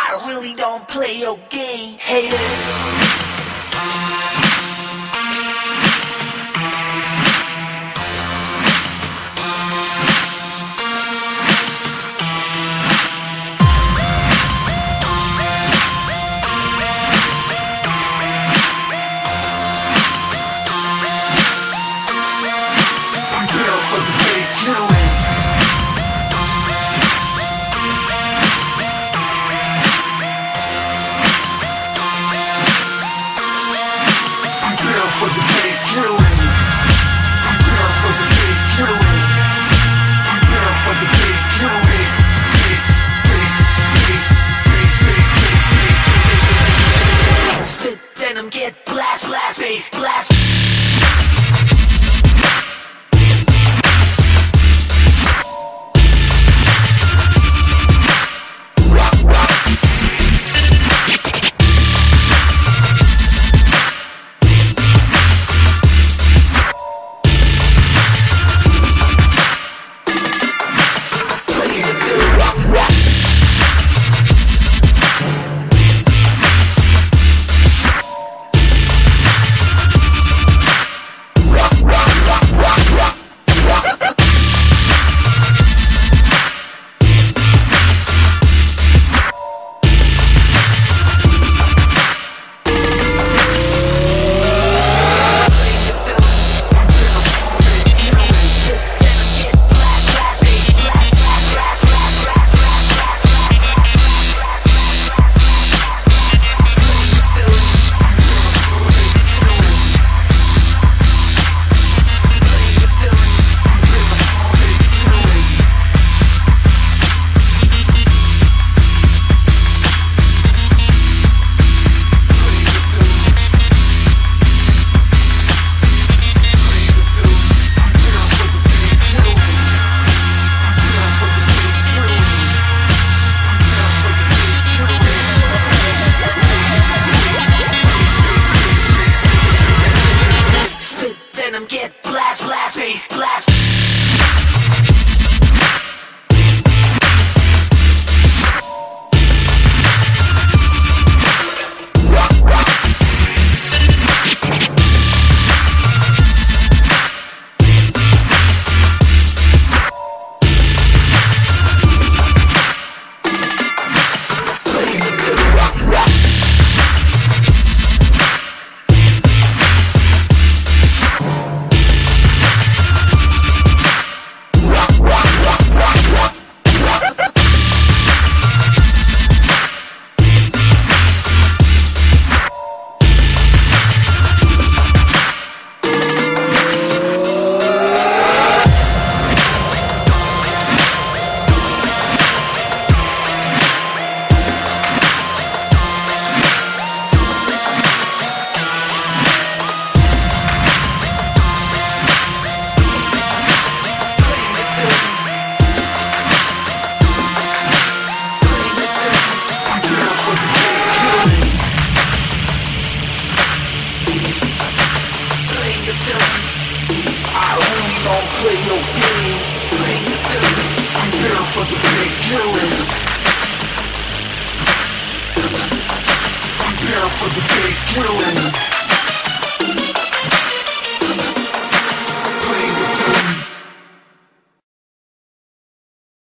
I really don't play your game, haters. For the bass killing, prepare for the bass killing, prepare for the bass killing, bass, bass, bass, bass, bass, bass, bass. Spit venom, get blast, blast, bass, blast. Get blast, blast, bass, blast. I really don't play no game. Prepare for the bass killing. Prepare for the bass killing.